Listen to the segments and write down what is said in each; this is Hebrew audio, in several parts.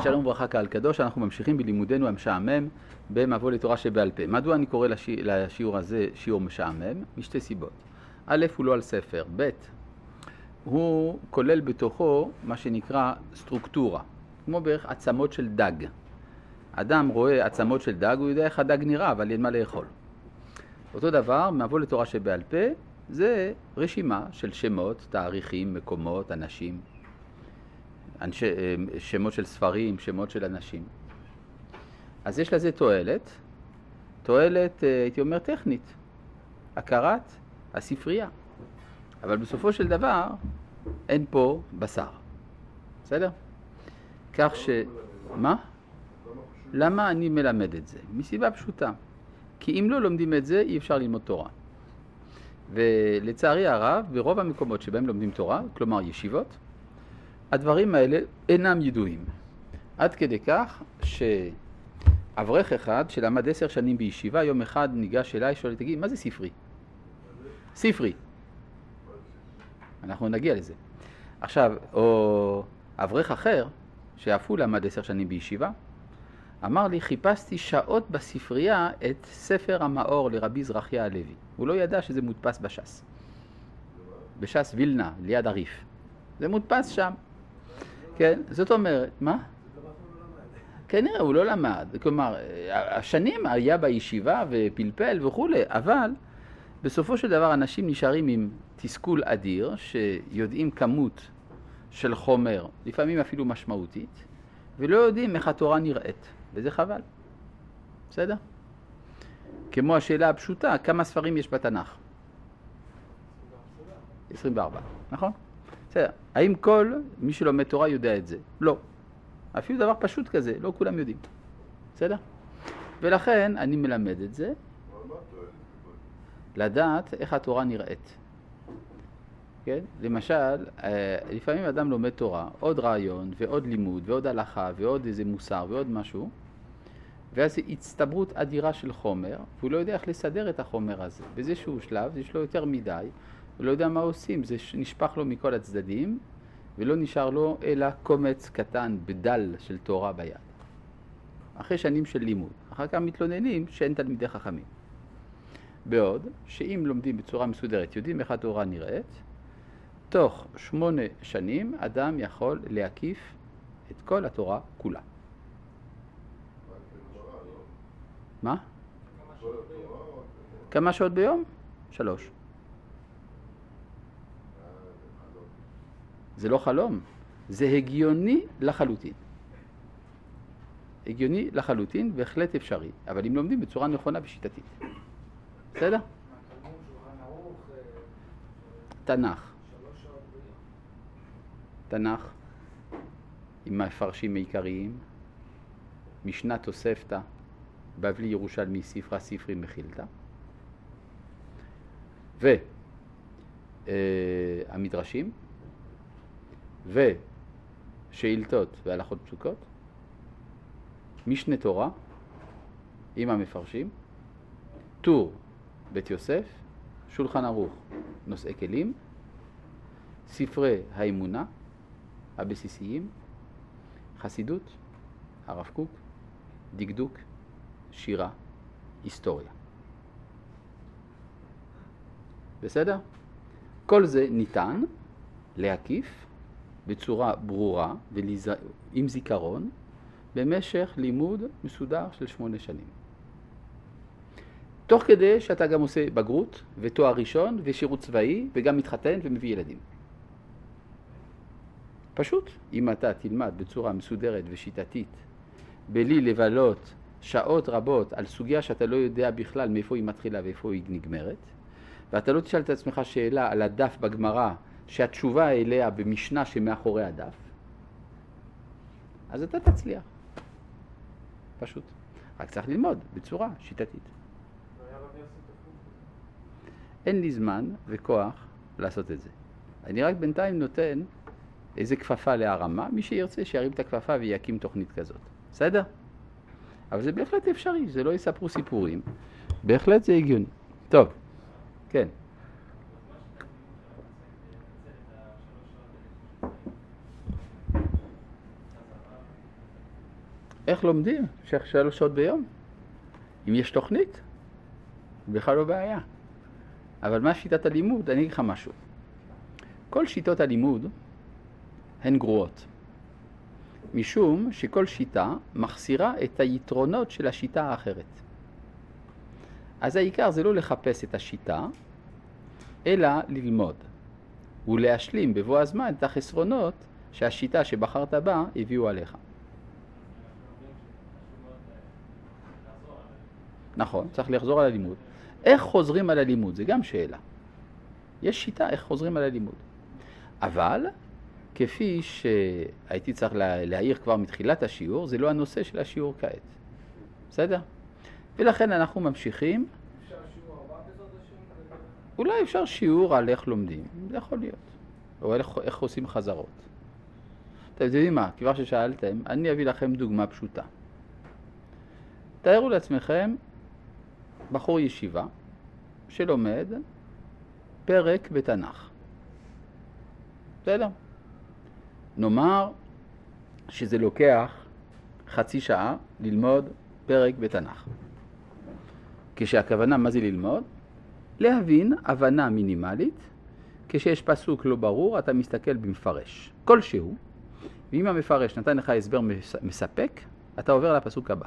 שלום וברכה קהל קדוש, אנחנו ממשיכים בלימודנו המשעמם במבוא לתורה שבעל פה. מדוע אני קורא לשיעור הזה שיעור משעמם? משתי סיבות. א', הוא לא על ספר. ב', הוא כולל בתוכו מה שנקרא סטרוקטורה, כמו בערך עצמות של דג. אדם רואה עצמות של דג, הוא יודע איך הדג נראה, אבל אין מה לאכול. אותו דבר, מבוא לתורה שבעל פה, זה רשימה של שמות, תאריכים, מקומות, אנשים. שמות של ספרים, שמות של אנשים. אז יש לזה תועלת, הייתי אומר, טכנית. הכרת הספרייה. אבל בסופו של דבר, אין פה בשר. בסדר? כך ש... מה? למה אני מלמד את זה? מסיבה פשוטה. כי אם לא לומדים את זה, אי אפשר ללמוד תורה. ולצערי הרב, ברוב המקומות שבהם לומדים תורה, כלומר ישיבות, הדברים האלה אינם ידועים. עד כדי כך שאברך אחד שלמד 10 שנים בישיבה, יום אחד ניגש אליי, שואל, תגיד, מה זה ספרי? ספרי. אנחנו נגיע לזה. עכשיו, או אברך אחר, שאף הוא למד 10 שנים בישיבה, אמר לי, חיפשתי שעות בספרייה את ספר המאור לרבי זרחיה הלוי. הוא לא ידע שזה מודפס בש"ס. בש"ס וילנה, ליד הריף. זה מודפס שם. כן, זאת אומרת, מה? כנראה, הוא לא למד. כלומר, השנים היה בישיבה ופלפל וכו', אבל בסופו של דבר אנשים נשארים עם תסכול אדיר, שיודעים כמות של חומר, לפעמים אפילו משמעותית, ולא יודעים איך התורה נראית, וזה חבל. בסדר? כמו השאלה הפשוטה, כמה ספרים יש בתנ"ך? 24, נכון? בסדר. האם כל מי שלומד תורה יודע את זה? לא. אפילו דבר פשוט כזה, לא כולם יודעים. בסדר? ולכן אני מלמד את זה, לדעת איך התורה נראית. כן? למשל, לפעמים אדם לומד תורה, עוד רעיון ועוד לימוד ועוד הלכה ועוד איזה מוסר ועוד משהו, ואז הצטברות אדירה של חומר, והוא לא יודע איך לסדר את החומר הזה. באיזשהו שלב, יש לו יותר מדי, הוא לא יודע מה עושים, זה נשפך לו מכל הצדדים, ולא נשאר לו אלא קומץ קטן בדל של תורה ביד. אחרי שנים של לימוד. אחר כך מתלוננים שאין תלמידי חכמים. בעוד שאם לומדים בצורה מסודרת, יודעים איך התורה נראית, תוך 8 שנים אדם יכול להקיף את כל התורה כולה. מה? כמה שעות ביום? 3. זה לא חלום, זה הגיוני לחלוטין. הגיוני לחלוטין, בהחלט אפשרי, אבל אם לומדים בצורה נכונה ושיטתית. בסדר? תנ"ך. תנ"ך, עם המפרשים העיקריים, משנה תוספתא, בבלי ירושלמי ספרא ספרי מחילתא, והמדרשים, ושאילתות והלכות פסוקות, משנה תורה עם המפרשים, טור בית יוסף, שולחן ערוך נושאי כלים, ספרי האמונה הבסיסיים, חסידות, הרב קוק, דקדוק, שירה, היסטוריה. בסדר? כל זה ניתן להקיף בצורה ברורה ועם זיכרון במשך לימוד מסודר של 8 שנים. תוך כדי שאתה גם עושה בגרות ותואר ראשון ושירות צבאי וגם מתחתן ומביא ילדים. פשוט, אם אתה תלמד בצורה מסודרת ושיטתית, בלי לבלות שעות רבות על סוגיה שאתה לא יודע בכלל מאיפה היא מתחילה ואיפה היא נגמרת, ואתה לא תשאל את עצמך שאלה על הדף בגמרא שהתשובה אליה במשנה שמאחורי הדף, אז אתה תצליח. פשוט. רק צריך ללמוד בצורה שיטתית. אין לי זמן וכוח לעשות את זה. אני רק בינתיים נותן איזה כפפה להרמה, מי שירצה שירים את הכפפה ויקים תוכנית כזאת. בסדר? אבל זה בהחלט אפשרי, זה לא יספרו סיפורים. בהחלט זה הגיוני. טוב, כן. איך לומדים? 3 שעות ביום. אם יש תוכנית, בכלל לא בעיה. אבל מה שיטת הלימוד? אני אגיד לך משהו. כל שיטות הלימוד הן גרועות. משום שכל שיטה מחסירה את היתרונות של השיטה האחרת. אז העיקר זה לא לחפש את השיטה, אלא ללמוד. ולהשלים בבוא הזמן את החסרונות שהשיטה שבחרת בה הביאו עליך. נכון, צריך לחזור על הלימוד. איך חוזרים על הלימוד? זה גם שאלה. יש שיטה איך חוזרים על הלימוד. אבל, כפי שהייתי צריך להעיר כבר מתחילת השיעור, זה לא הנושא של השיעור כעת. בסדר? ולכן אנחנו ממשיכים. אפשר שיעור 4 בעזרת השם? אולי אפשר שיעור על איך לומדים, זה יכול להיות. או איך עושים חזרות. אתם יודעים מה? כבר ששאלתם, אני אביא לכם דוגמה פשוטה. תארו לעצמכם בחור ישיבה שלומד פרק בתנ"ך. בסדר? נאמר שזה לוקח חצי שעה ללמוד פרק בתנ"ך. כשהכוונה מה זה ללמוד? להבין הבנה מינימלית. כשיש פסוק לא ברור אתה מסתכל במפרש כלשהו, ואם המפרש נתן לך הסבר מספק אתה עובר לפסוק הבא.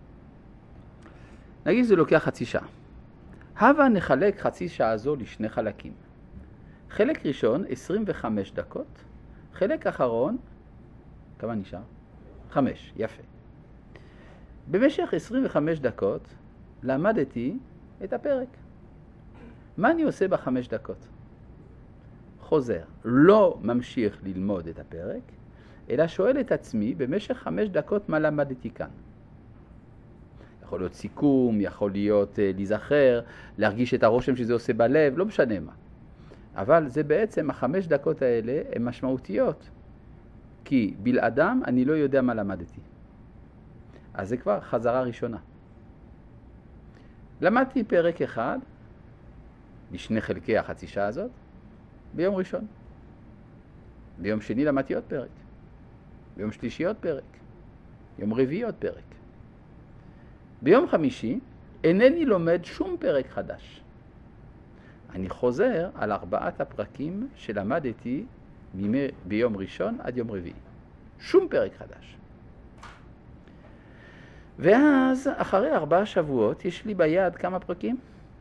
נגיד זה לוקח חצי שעה. הבה נחלק חצי שעה זו לשני חלקים. חלק ראשון 25 דקות, חלק אחרון, כמה נשאר? 5, יפה. במשך 25 דקות למדתי את הפרק. מה אני עושה ב5 דקות? חוזר, לא ממשיך ללמוד את הפרק, אלא שואל את עצמי במשך 5 דקות מה למדתי כאן. יכול להיות סיכום, יכול להיות להיזכר, להרגיש את הרושם שזה עושה בלב, לא משנה מה. אבל זה בעצם 5 דקות האלה הן משמעותיות, כי בלעדם אני לא יודע מה למדתי. אז זה כבר חזרה ראשונה. למדתי פרק אחד, בשני חלקי החצי שעה הזאת, ביום ראשון. ביום שני למדתי עוד פרק. ביום שלישי עוד פרק. ביום רביעי עוד פרק. ביום חמישי אינני לומד שום פרק חדש. אני חוזר על 4 הפרקים שלמדתי ביום ראשון עד יום רביעי. שום פרק חדש. ואז אחרי 4 שבועות יש לי ביד כמה פרקים?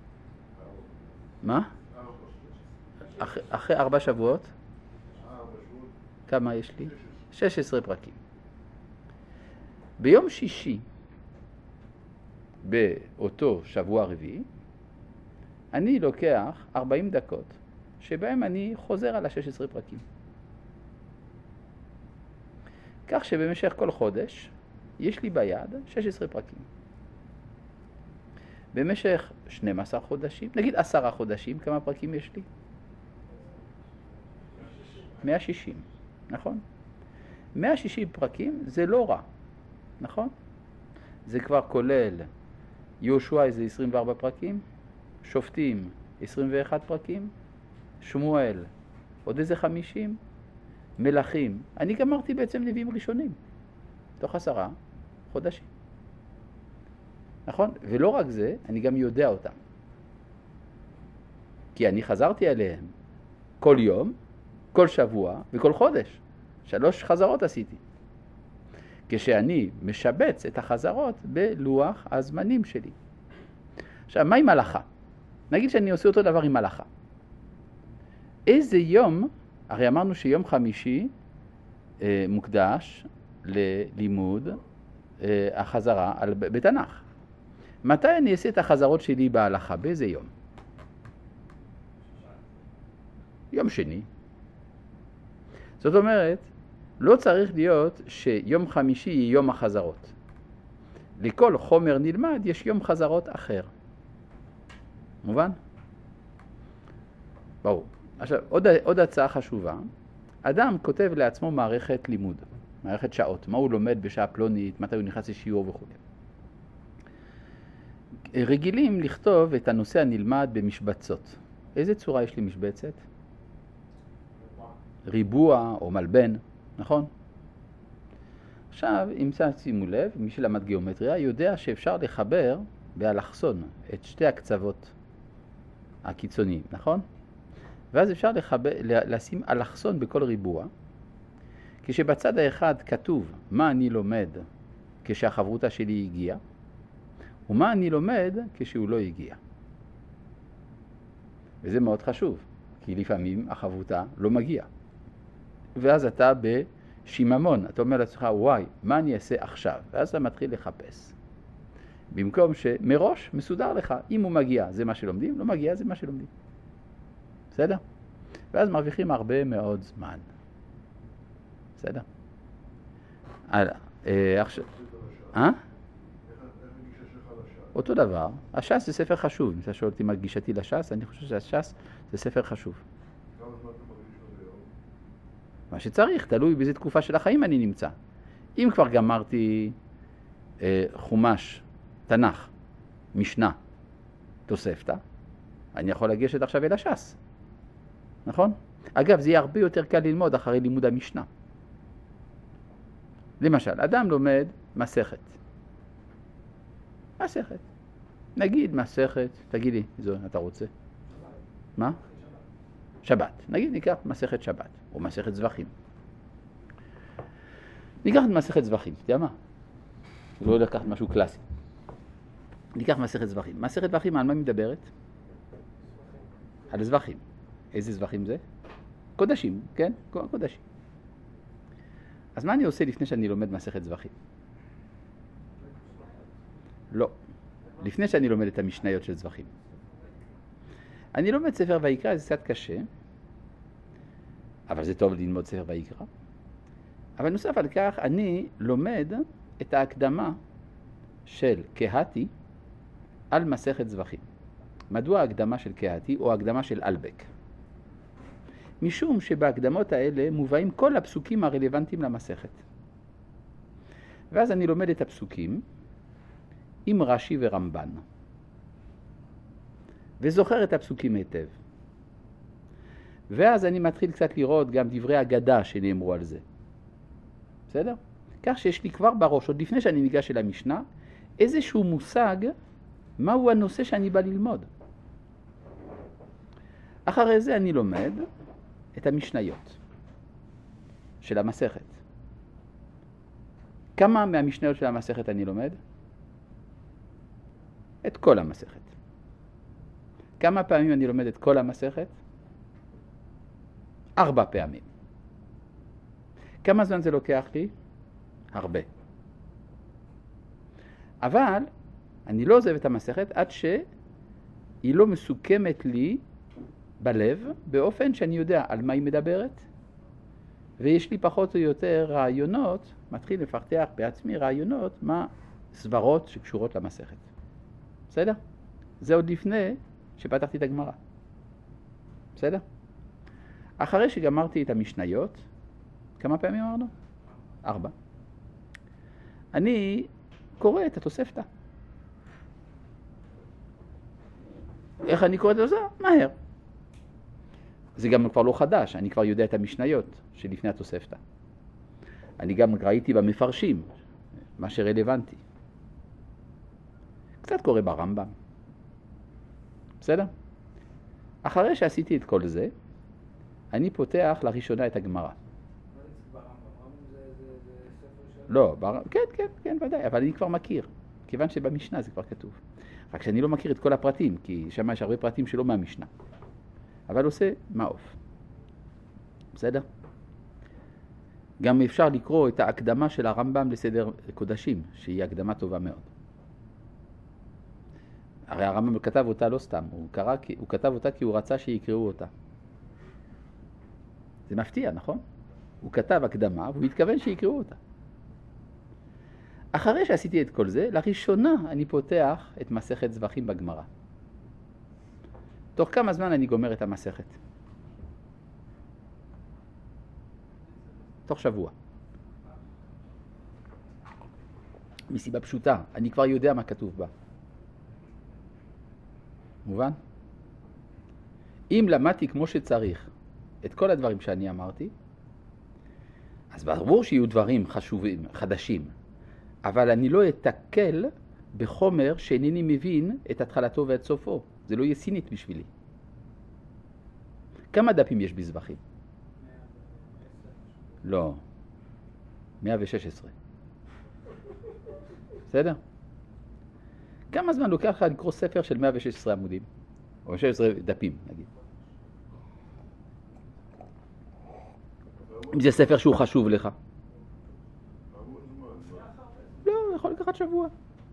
מה? אחרי 4 שבועות? כמה יש לי? 16 פרקים. ביום שישי, באותו שבוע רביעי, אני לוקח 40 דקות, שבהם אני חוזר על ה-16 פרקים. כך שבמשך כל חודש, יש לי ביד 16 פרקים. במשך 12 חודשים, נגיד 10 חודשים, כמה פרקים יש לי? 160, נכון? 160 פרקים זה לא רע, נכון? זה כבר כולל יהושע איזה 24 פרקים, שופטים 21 פרקים, שמואל עוד איזה 50, מלכים. אני גמרתי בעצם נביאים ראשונים, תוך 10 חודשים. נכון? ולא רק זה, אני גם יודע אותם. כי אני חזרתי עליהם כל יום, כל שבוע וכל חודש. 3 חזרות עשיתי. כשאני משבץ את החזרות בלוח הזמנים שלי. עכשיו, מה עם הלכה? נגיד שאני עושה אותו דבר עם הלכה. איזה יום, הרי אמרנו שיום חמישי מוקדש ללימוד החזרה בתנ"ך. מתי אני אעשה את החזרות שלי בהלכה? באיזה יום? יום שני. זאת אומרת, לא צריך להיות שיום חמישי יהיה יום החזרות. לכל חומר נלמד יש יום חזרות אחר. מובן? ברור. עכשיו, עוד הצעה חשובה. אדם כותב לעצמו מערכת לימוד, מערכת שעות. מה הוא לומד בשעה פלונית, מתי הוא נכנס לשיעור וכו'. רגילים לכתוב את הנושא הנלמד במשבצות. איזה צורה יש לי משבצת? ריבוע או מלבן, נכון? עכשיו, אם שימו לב, מי שלמד גיאומטריה יודע שאפשר לחבר באלכסון את שתי הקצוות הקיצוניים, נכון? ואז אפשר לשים אלכסון בכל ריבוע, כשבצד האחד כתוב מה אני לומד כשהחברותה שלי הגיעה, ומה אני לומד כשהוא לא הגיע. וזה מאוד חשוב, כי לפעמים החברותה לא מגיעה. ואז אתה בשיממון, אתה אומר לעצמך, וואי, מה אני אעשה עכשיו? ואז אתה מתחיל לחפש. במקום שמראש מסודר לך, אם הוא מגיע זה מה שלומדים, לא מגיע זה מה שלומדים. בסדר? ואז מרוויחים הרבה מאוד זמן. בסדר? הלאה. עכשיו... אותו דבר. הש"ס זה ספר חשוב. אם אתה שואל אותי מה גישתי לש"ס, אני חושב שהש"ס זה ספר חשוב. כמה זמן אתה מרגיש לו היום? מה שצריך, תלוי באיזה תקופה של החיים אני נמצא. אם כבר גמרתי חומש, תנ"ך, משנה, תוספתא, אני יכול לגשת עכשיו אל הש"ס. נכון? אגב, זה יהיה הרבה יותר קל ללמוד אחרי לימוד המשנה. למשל, אדם לומד מסכת. מסכת. נגיד מסכת, תגיד לי, זו, אתה רוצה? מה? שבת. נגיד ניקח מסכת שבת, או מסכת זבחים. ניקח את מסכת זבחים, אתה יודע מה? לא לקחת משהו קלאסי. ניקח מסכת זבחים. מסכת זבחים, על מה מדברת? על זבחים. איזה זבחים זה? קודשים, כן? קודשים. אז מה אני עושה לפני שאני לומד מסכת זבחים? לא. לפני שאני לומד את המשניות של זבחים. אני לומד ספר ויקרא, זה קצת קשה, אבל זה טוב ללמוד ספר ויקרא. אבל נוסף על כך, אני לומד את ההקדמה של קהתי על מסכת זבחים. מדוע ההקדמה של קהתי או ההקדמה של אלבק? משום שבהקדמות האלה מובאים כל הפסוקים הרלוונטיים למסכת. ואז אני לומד את הפסוקים עם רש"י ורמב"ן. וזוכר את הפסוקים היטב. ואז אני מתחיל קצת לראות גם דברי אגדה שנאמרו על זה. בסדר? כך שיש לי כבר בראש, עוד לפני שאני ניגש אל המשנה, איזשהו מושג מהו הנושא שאני בא ללמוד. אחרי זה אני לומד את המשניות של המסכת. כמה מהמשניות של המסכת אני לומד? את כל המסכת. כמה פעמים אני לומד את כל המסכת? 4 פעמים. כמה זמן זה לוקח לי? הרבה. אבל אני לא עוזב את המסכת עד שהיא לא מסוכמת לי בלב, באופן שאני יודע על מה היא מדברת, ויש לי פחות או יותר רעיונות, מתחיל לפתח בעצמי רעיונות, מה סברות שקשורות למסכת. בסדר? זה עוד לפני שפתחתי את הגמרא. בסדר? אחרי שגמרתי את המשניות, כמה פעמים אמרנו? 4. אני קורא את התוספתא. איך אני קורא את התוספתא? מהר. זה גם כבר לא חדש, אני כבר יודע את המשניות שלפני התוספתא. אני גם ראיתי במפרשים, מה שרלוונטי. קצת קורא ברמב"ם. בסדר? אחרי שעשיתי את כל זה, אני פותח לראשונה את הגמרא. לא, כן, ודאי, אבל אני כבר מכיר, כיוון שבמשנה זה כבר כתוב. רק שאני לא מכיר את כל הפרטים, כי שם יש הרבה פרטים שלא מהמשנה. אבל עושה מעוף. בסדר? גם אפשר לקרוא את ההקדמה של הרמב"ם לסדר קודשים, שהיא הקדמה טובה מאוד. הרי הרמב"ם כתב אותה לא סתם, הוא כתב אותה כי הוא רצה שיקראו אותה. זה מפתיע, נכון? הוא כתב הקדמה והוא התכוון שיקראו אותה. אחרי שעשיתי את כל זה, לראשונה אני פותח את מסכת זבחים בגמרא. תוך כמה זמן אני גומר את המסכת? תוך שבוע. מסיבה פשוטה, אני כבר יודע מה כתוב בה. מובן? אם למדתי כמו שצריך את כל הדברים שאני אמרתי, אז ברור שיהיו דברים חשובים, חדשים, אבל אני לא אתקל בחומר שאינני מבין את התחלתו ואת סופו. זה לא יהיה סינית בשבילי. כמה דפים יש בזבחים? לא. 116. בסדר? כמה זמן לוקח לך לקרוא ספר של 116 עמודים? או 16 דפים, נגיד. אם זה ספר שהוא חשוב לך. לא, יכול לקחת שבוע.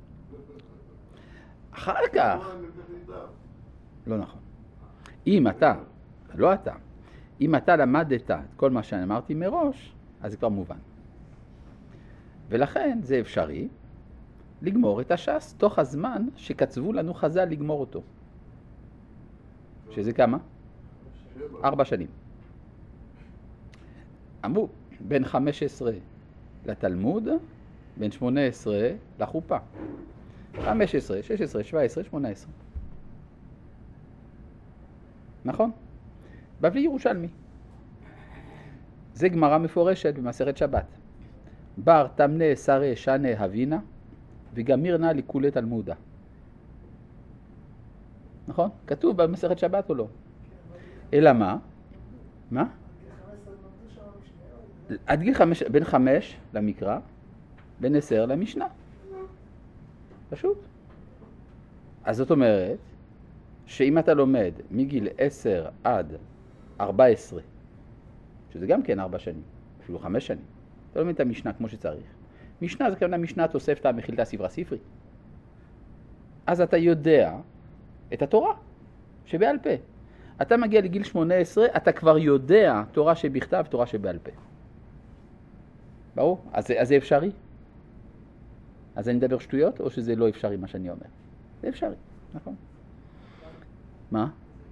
אחר כך. לא נכון. אם אתה, לא אתה, אם אתה למדת את כל מה שאני אמרתי מראש, אז זה כבר מובן. ולכן זה אפשרי לגמור את הש"ס תוך הזמן שקצבו לנו חז"ל לגמור אותו. שזה כמה? 4 שנים. אמרו, בין 15 לתלמוד, בין 18 לחופה. 15, 16, 17, 18. נכון? בבלי ירושלמי. זה גמרא מפורשת במסכת שבת. בר תמנה שרה שנה הבינה וגמיר נא לכולי תלמודה. נכון? כתוב במסכת שבת או לא? אלא מה? מה? עד גיל 5, בין 5 למקרא, בין 10 למשנה. פשוט. אז זאת אומרת, שאם אתה לומד מגיל 10 עד 14, שזה גם כן 4 שנים, אפילו 5 שנים, אתה לומד את המשנה כמו שצריך. משנה זה כמובן משנה תוספתא מחילתא ספרא ספרי. אז אתה יודע את התורה שבעל פה. אתה מגיע לגיל 18, אתה כבר יודע תורה שבכתב, תורה שבעל פה. ברור? אז זה אפשרי? אז אני מדבר שטויות או שזה לא אפשרי מה שאני אומר? זה אפשרי, נכון? מה?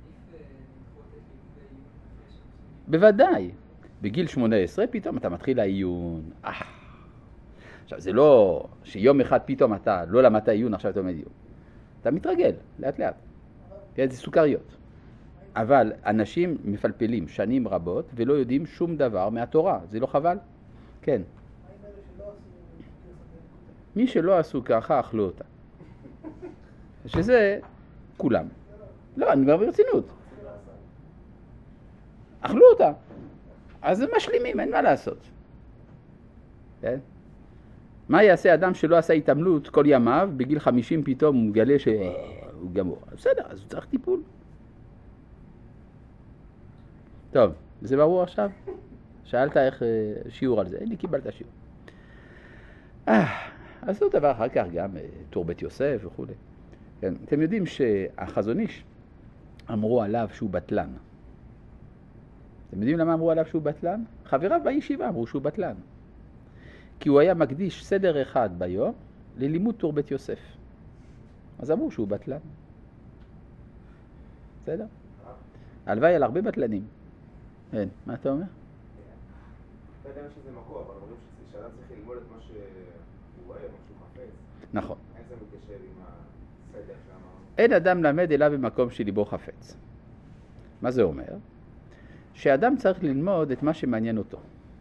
בוודאי. בגיל 18 פתאום אתה מתחיל העיון. עכשיו זה לא שיום אחד פתאום אתה לא למדת עיון, עכשיו אתה לומד עיון. אתה מתרגל לאט לאט. כן, זה סוכריות. אבל אנשים מפלפלים שנים רבות ולא יודעים שום דבר מהתורה. זה לא חבל? כן. מי שלא עשו ככה אכלו אותה. שזה כולם. לא, אני אומר ברצינות. אכלו אותה. אז הם משלימים, אין מה לעשות. כן? מה יעשה אדם שלא עשה התעמלות כל ימיו, בגיל 50 פתאום הוא מגלה שהוא גמור. בסדר, אז הוא צריך טיפול. טוב, זה ברור עכשיו? שאלת איך שיעור על זה, אני קיבלת שיעור. אז זה דבר אחר כך גם תור בית יוסף וכו'. כן, אתם יודעים שהחזון איש אמרו עליו שהוא בטלן. אתם יודעים למה אמרו עליו שהוא בטלן? חבריו בישיבה אמרו שהוא בטלן. כי הוא היה מקדיש סדר אחד ביום ללימוד תור בית יוסף. אז אמרו שהוא בטלן. בסדר? הלוואי על הרבה בטלנים. כן, מה אתה אומר? אתה יודע שזה מקור, אבל אומרים שאדם צריך ללמוד את מה שהוא רואה, מה שהוא חפץ. נכון. איך זה מתקשר עם הסדר שאמרנו? אין אדם למד אלא במקום שליבו חפץ. מה זה אומר? שאדם צריך ללמוד את מה שמעניין אותו.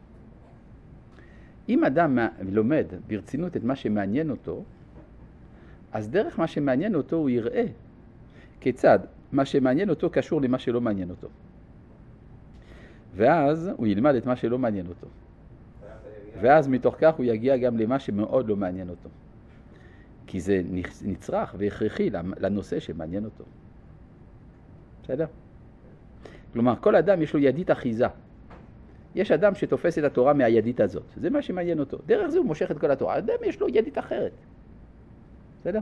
אם אדם לומד ברצינות את מה שמעניין אותו, אז דרך מה שמעניין אותו הוא יראה כיצד מה שמעניין אותו קשור למה שלא מעניין אותו. ואז הוא ילמד את מה שלא מעניין אותו. ואז מתוך כך הוא יגיע גם למה שמאוד לא מעניין אותו. כי זה נצרך והכרחי לנושא שמעניין אותו. בסדר? כלומר, כל אדם יש לו ידית אחיזה. יש אדם שתופס את התורה מהידית הזאת. זה מה שמעניין אותו. דרך זה הוא מושך את כל התורה. אדם יש לו ידית אחרת. בסדר?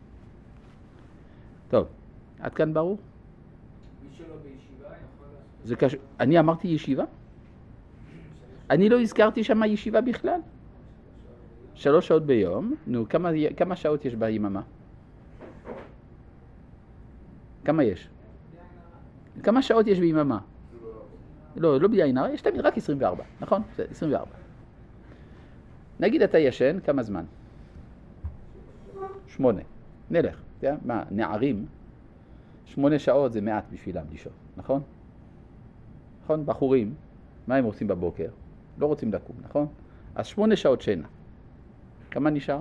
טוב, עד כאן ברור? מי שלא בישיבה יכול לעשות... זה קשור. אני אמרתי ישיבה? אני לא הזכרתי שם ישיבה בכלל. 3 שעות ביום. נו, כמה שעות יש ביממה? כמה יש? כמה שעות יש ביממה? לא בעין הרע, יש תמיד רק 24, נכון? זה 24. נגיד אתה ישן, כמה זמן? 8. נלך, מה, נערים, 8 שעות זה מעט בשבילם לישון, נכון? נכון, בחורים, מה הם עושים בבוקר? לא רוצים לקום, נכון? אז 8 שעות שינה. כמה נשאר?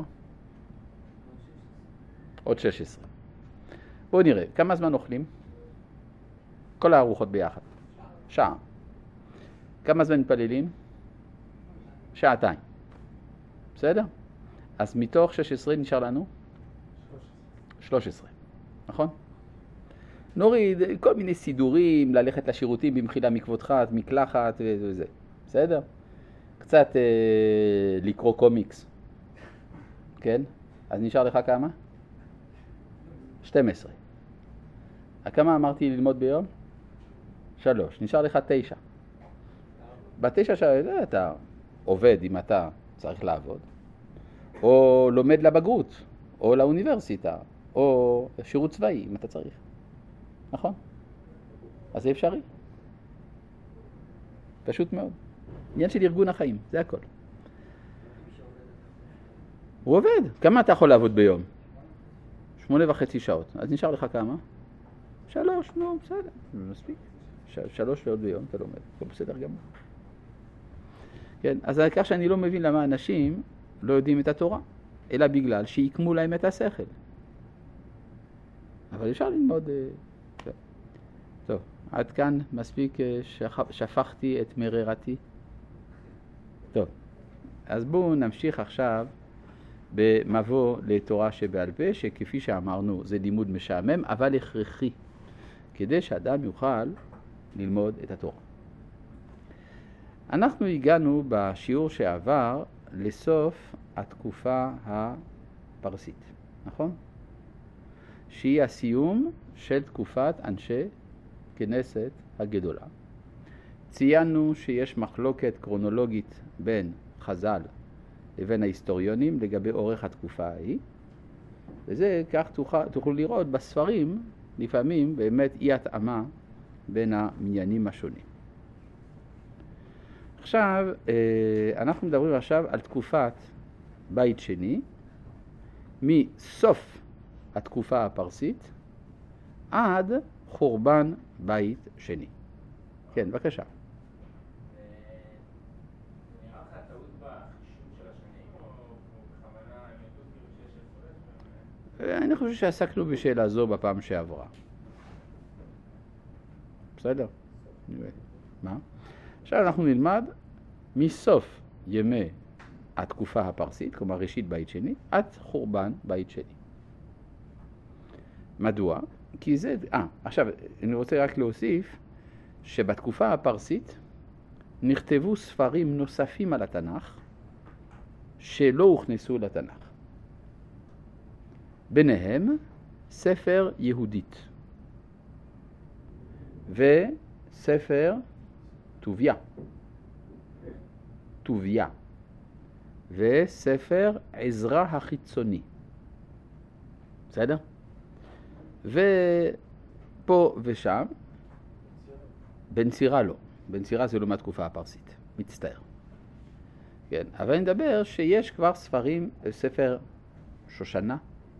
עוד 16. בואו נראה, כמה זמן אוכלים? כל הארוחות ביחד. שעה. כמה זמן מתפללים? שעתיים. בסדר? אז מתוך 16 נשאר לנו? 13. נכון? נוריד כל מיני סידורים, ללכת לשירותים במחילה מכבודך, מקלחת וזה. בסדר? קצת לקרוא קומיקס. כן? אז נשאר לך כמה? 12. כמה אמרתי ללמוד ביום? 3. נשאר לך 9. ב9 שעות אתה עובד אם אתה צריך לעבוד, או לומד לבגרות, או לאוניברסיטה, או שירות צבאי אם אתה צריך. נכון? אז זה אפשרי. פשוט מאוד. עניין של ארגון החיים, זה הכל. הוא עובד. כמה אתה יכול לעבוד ביום? 8.5 שעות. אז נשאר לך כמה? 3, נו, בסדר. מספיק. 3 שעות ביום אתה לומד. זה בסדר גמור. כן, אז על כך שאני לא מבין למה אנשים לא יודעים את התורה, אלא בגלל שיקמו להם את השכל. אבל אפשר ללמוד... טוב, עד כאן מספיק שפכתי את מררתי. טוב, אז בואו נמשיך עכשיו במבוא לתורה שבעל פה, שכפי שאמרנו זה לימוד משעמם, אבל הכרחי, כדי שאדם יוכל ללמוד את התורה. אנחנו הגענו בשיעור שעבר לסוף התקופה הפרסית, נכון? שהיא הסיום של תקופת אנשי כנסת הגדולה. ציינו שיש מחלוקת קרונולוגית בין חז"ל לבין ההיסטוריונים לגבי אורך התקופה ההיא, וזה כך תוכלו לראות בספרים לפעמים באמת אי התאמה בין המניינים השונים. עכשיו, אנחנו מדברים עכשיו על תקופת בית שני, מסוף התקופה הפרסית עד חורבן בית שני. כן, בבקשה. נראה לך טעות בחישוב של השנים, או בכוונה הם ידעו כאילו שיש הפרש? אני חושב שעסקנו בשאלה זו בפעם שעברה. בסדר? נראה. מה? עכשיו אנחנו נלמד מסוף ימי התקופה הפרסית, כלומר ראשית בית שני, עד חורבן בית שני. מדוע? כי זה... עכשיו, אני רוצה רק להוסיף שבתקופה הפרסית נכתבו ספרים נוספים על התנ"ך שלא הוכנסו לתנ"ך. ביניהם ספר יהודית וספר טוביה וספר עזרא החיצוני. בסדר? ופה ושם, בן צירה לא. בן צירה זה לא מהתקופה הפרסית. מצטער. כן, אבל אני מדבר שיש כבר ספרים, ספר שושנה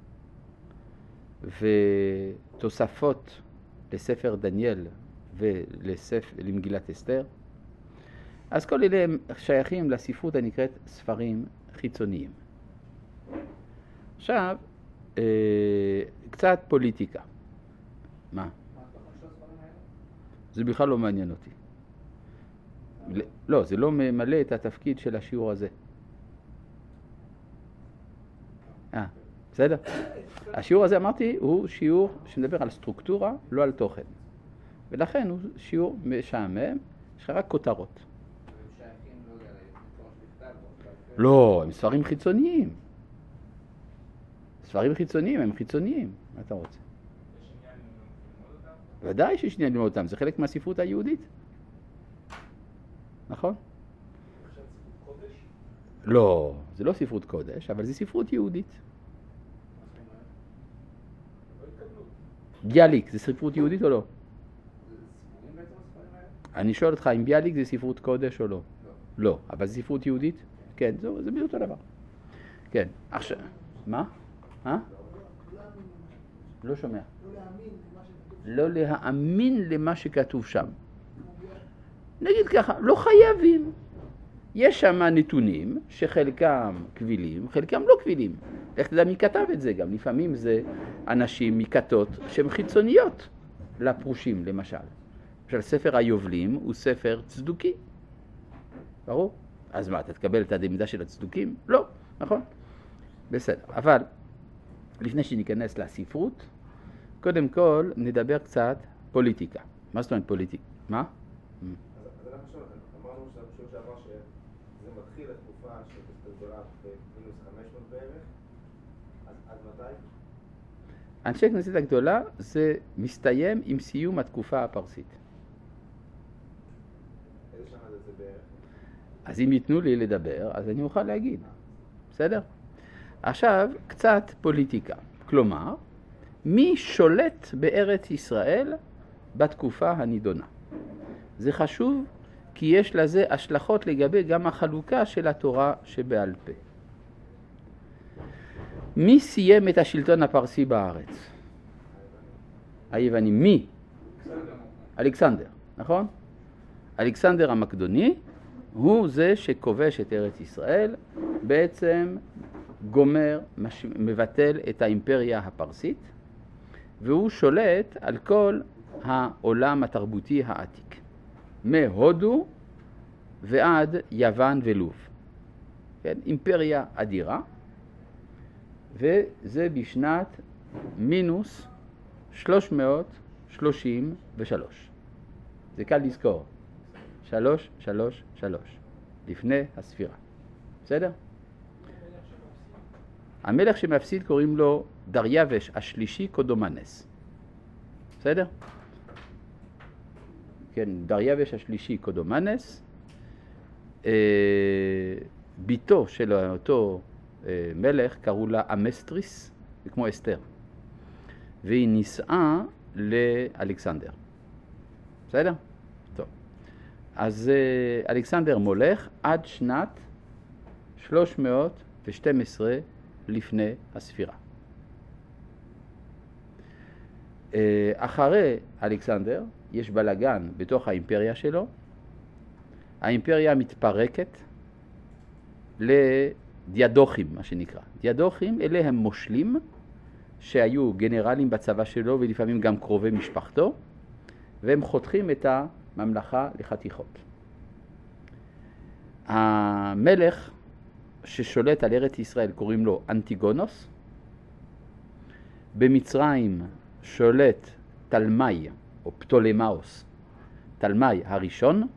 ותוספות לספר דניאל ולמגילת אסתר. אז כל אלה הם שייכים לספרות הנקראת ספרים חיצוניים. עכשיו, קצת פוליטיקה. מה? זה בכלל לא מעניין אותי. לא, זה לא ממלא את התפקיד של השיעור הזה. בסדר? השיעור הזה, אמרתי, הוא שיעור שמדבר על סטרוקטורה, לא על תוכן. ולכן הוא שיעור משעמם, יש לך רק כותרות. לא, הם ספרים חיצוניים. ספרים חיצוניים, הם חיצוניים. מה אתה רוצה? יש עניין ללמוד אותם? ודאי שיש עניין ללמוד אותם, זה חלק מהספרות היהודית. נכון? עכשיו ספרות קודש? לא, זה לא ספרות קודש, אבל זה ספרות יהודית. לא התקבלו. ביאליק, זה ספרות יהודית או לא? זה סיפורים בעצם הספרים האלה? אני שואל אותך, אם ביאליק זה ספרות קודש או לא? לא. לא, אבל זה ספרות יהודית? כן, זה בדיוק אותו דבר. כן, עכשיו, מה? לא שומע. לא להאמין למה שכתוב שם. נגיד ככה, לא חייבים. יש שם נתונים שחלקם קבילים, חלקם לא קבילים. איך תדע מי כתב את זה גם? לפעמים זה אנשים מכתות שהן חיצוניות לפרושים, למשל. למשל, ספר היובלים הוא ספר צדוקי. ברור? אז מה, אתה תקבל את הדמידה של הצדוקים? לא, נכון? בסדר, אבל לפני שניכנס לספרות, קודם כל נדבר קצת פוליטיקה. מה זאת אומרת פוליטיקה? מה? אז אני חושב, אמרנו שהפשוט שעבר שזה מתחיל לתקופה של גדולה במינוס 500 בערך, אז מתי? אנשי כנסת הגדולה זה מסתיים עם סיום התקופה הפרסית. איזה שנה זה בערך? אז אם ייתנו לי לדבר, אז אני אוכל להגיד. בסדר? עכשיו, קצת פוליטיקה. כלומר, מי שולט בארץ ישראל בתקופה הנידונה? זה חשוב כי יש לזה השלכות לגבי גם החלוקה של התורה שבעל פה. מי סיים את השלטון הפרסי בארץ? היווני. מי? אלכסנדר, נכון? אלכסנדר המקדוני הוא זה שכובש את ארץ ישראל, בעצם גומר, מבטל את האימפריה הפרסית, והוא שולט על כל העולם התרבותי העתיק, מהודו ועד יוון ולוב. כן? אימפריה אדירה, וזה בשנת מינוס 333. זה קל לזכור. 333, לפני הספירה. בסדר? המלך שמפסיד קוראים לו דריווש השלישי קודומנס. בסדר? כן, דריווש השלישי קודומנס, ביתו של אותו מלך קראו לה אמסטריס, זה כמו אסתר, והיא נישאה לאלכסנדר. בסדר? טוב. אז אלכסנדר מולך עד שנת 312 לפני הספירה. אחרי אלכסנדר יש בלגן בתוך האימפריה שלו. האימפריה מתפרקת לדיאדוכים, מה שנקרא. דיאדוכים אלה הם מושלים שהיו גנרלים בצבא שלו ולפעמים גם קרובי משפחתו, והם חותכים את הממלכה לחתיכות. המלך ששולט על ארץ ישראל קוראים לו אנטיגונוס. במצרים שולט תלמי או פטולמאוס, תלמי הראשון,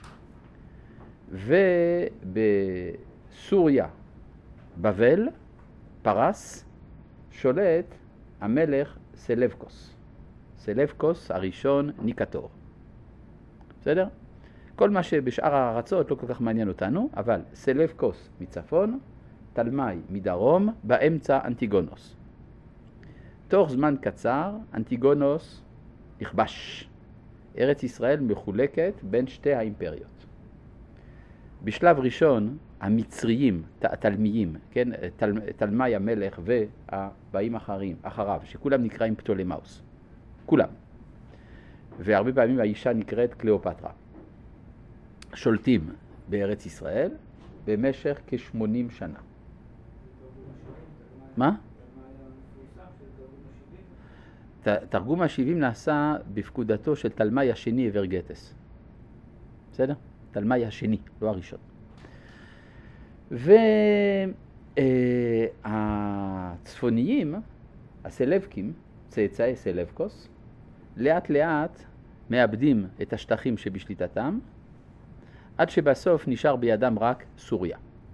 ובסוריה, בבל, פרס, שולט המלך סלבקוס. סלבקוס הראשון ניקטור. בסדר? כל מה שבשאר הארצות לא כל כך מעניין אותנו, אבל סלבקוס מצפון, תלמי מדרום, באמצע אנטיגונוס. תוך זמן קצר אנטיגונוס נכבש. ארץ ישראל מחולקת בין שתי האימפריות. בשלב ראשון המצריים, התלמיים, כן, תלמי המלך והבאים אחריו, שכולם נקראים פטולמאוס. כולם. והרבה פעמים האישה נקראת קליאופטרה. שולטים בארץ ישראל במשך כ-80 שנה. מה? תרגום ה-70 נעשה בפקודתו של תלמי השני אברגטס. בסדר? תלמי השני, לא הראשון. והצפוניים, הסלבקים, צאצאי סלבקוס, לאט לאט מאבדים את השטחים שבשליטתם, עד שבסוף נשאר בידם רק סוריה.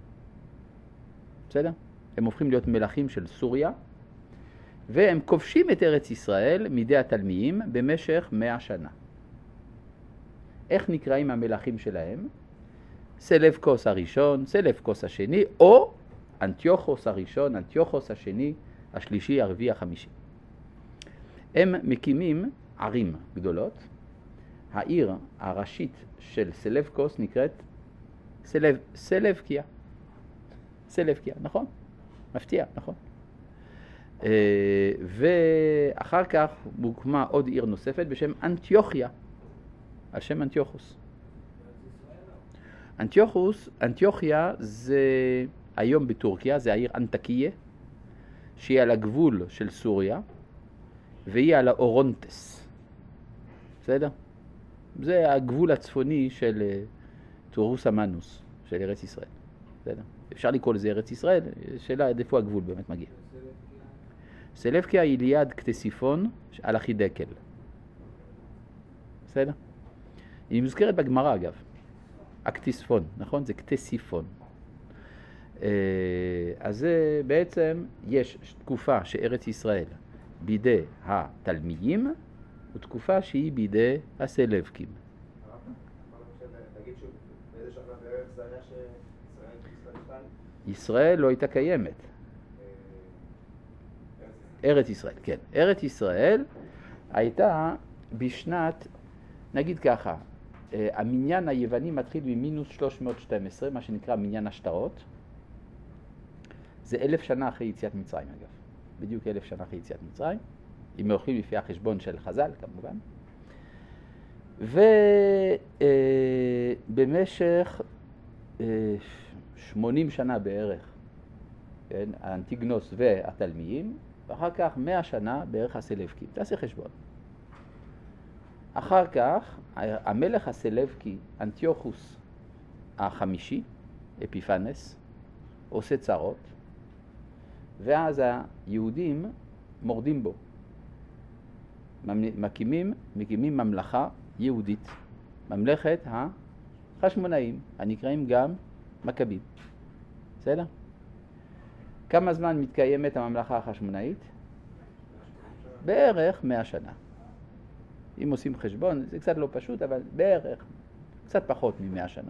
בסדר? הם הופכים להיות מלכים של סוריה, והם כובשים את ארץ ישראל מידי התלמיים במשך 100 שנה. איך נקראים המלכים שלהם? סלבקוס הראשון, סלבקוס השני, או אנטיוכוס הראשון, אנטיוכוס השני, השלישי, הרביעי, החמישי. הם מקימים ערים גדולות. העיר הראשית של סלבקוס נקראת סלבקיה. סלבקיה, נכון? מפתיע, נכון? ואחר כך מוקמה עוד עיר נוספת בשם אנטיוכיה, על שם אנטיוכוס. אנטיוכיה זה היום בטורקיה, זה העיר אנטקיה, שהיא על הגבול של סוריה, והיא על האורונטס. בסדר? זה הגבול הצפוני של טורוס המנוס, של ארץ ישראל. בסדר? אפשר לקרוא לזה ארץ ישראל, שאלה עד איפה הגבול באמת מגיע. סלבקיה היא ליד קטסיפון על החידקל. בסדר? היא מוזכרת בגמרא אגב. הקטיספון, נכון? זה קטסיפון. אז זה בעצם יש תקופה שארץ ישראל בידי התלמיים, ותקופה שהיא בידי הסלבקים. תגיד שוב, באיזה שנה בארץ זה היה שישראל נפתחה? ישראל לא הייתה קיימת. ארץ ישראל, כן. ארץ ישראל הייתה בשנת, נגיד ככה, המניין היווני מתחיל ממינוס 312, מה שנקרא מניין השטרות. זה 1000 שנה אחרי יציאת מצרים אגב. בדיוק 1000 שנה אחרי יציאת מצרים. אם הולכים לפי החשבון של חז"ל כמובן. ובמשך 80 שנה בערך, כן, האנטיגנוס והתלמיים, ואחר כך 100 שנה בערך הסלבקים. תעשה חשבון. אחר כך המלך הסלבקי, אנטיוכוס החמישי, אפיפנס, עושה צרות, ואז היהודים מורדים בו. מקימים ממלכה יהודית, ממלכת החשמונאים, הנקראים גם מכבים. בסדר? כמה זמן מתקיימת הממלכה החשמונאית? בערך 100 שנה. אם עושים חשבון, זה קצת לא פשוט, אבל בערך, קצת פחות מ100 שנה.